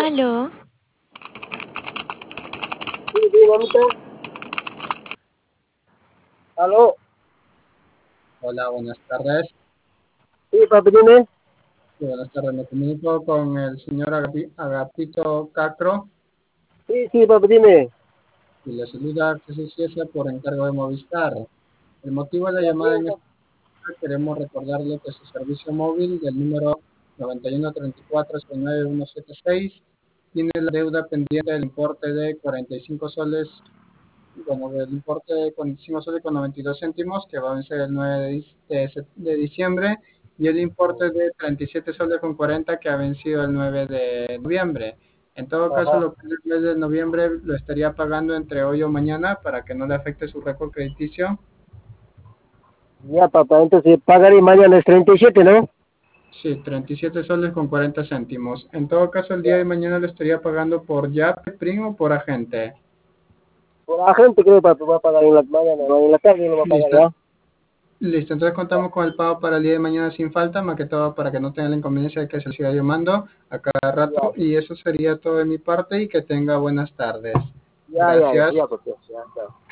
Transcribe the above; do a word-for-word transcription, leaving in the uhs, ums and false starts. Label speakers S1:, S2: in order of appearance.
S1: Aló,
S2: Sí, sí, mamita. Aló.
S3: Hola, buenas tardes.
S2: Sí, papi, dime.
S3: Sí, buenas tardes. Me comunico con el señor Agapi- Agapito Cacro
S2: Sí, sí, papi, dime.
S3: y le saluda Jesús Ciesa por encargo de Movistar. El motivo de la
S2: Ya,
S3: llamada
S2: bien,
S3: en esta
S2: papi.
S3: queremos recordarle que su servicio móvil del número noventa y uno treinta y cuatro cero nueve uno siete seis tiene la deuda pendiente del importe de cuarenta y cinco soles, bueno, del importe de cuarenta y cinco soles con noventa y dos céntimos que va a vencer el nueve de, dic- de sep- de diciembre y el importe de treinta y siete soles con cuarenta que ha vencido el nueve de noviembre. En todo caso,
S2: Ajá.
S3: lo que es el mes de noviembre lo estaría pagando entre hoy o mañana para que no le afecte su récord crediticio.
S2: Ya, papá, entonces pagaré mañana es treinta y siete, ¿no?
S3: Sí, treinta y siete soles con cuarenta céntimos. En todo caso, el día
S2: Ya.
S3: de mañana lo estaría pagando por Yape, primo o por agente.
S2: Por la gente creo, papi, va a pagar en la mañana, no, en la tarde no va a pagar,
S3: Listo.
S2: ¿ya?
S3: Listo, entonces contamos con el pago para el día de mañana sin falta, más que todo para que no tenga la inconveniencia de que se siga llamando a cada
S2: Ya,
S3: rato. Y eso sería todo de mi parte y que tenga buenas tardes.
S2: ya, ya, ya,
S3: Gracias.
S2: ya, papi, ya, ya.